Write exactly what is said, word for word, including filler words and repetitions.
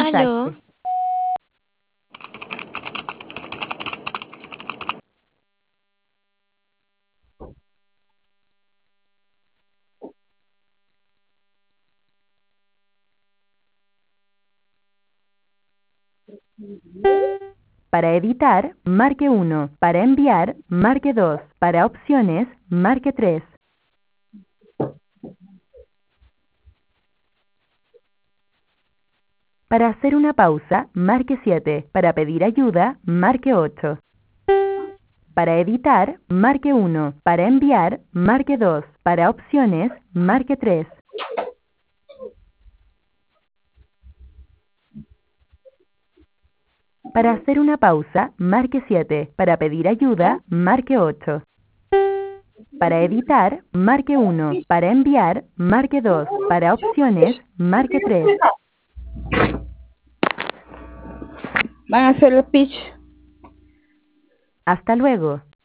Aló. mensaje. Para editar, marque uno. Para enviar, marque dos. Para opciones, marque tres. Para hacer una pausa, marque siete. Para pedir ayuda, marque ocho. Para editar, marque uno. Para enviar, marque dos. Para opciones, marque tres. Para hacer una pausa, marque siete. Para pedir ayuda, marque ocho. Para editar, marque uno. Para enviar, marque dos. Para opciones, marque tres. Van a hacer el pitch. Hasta luego.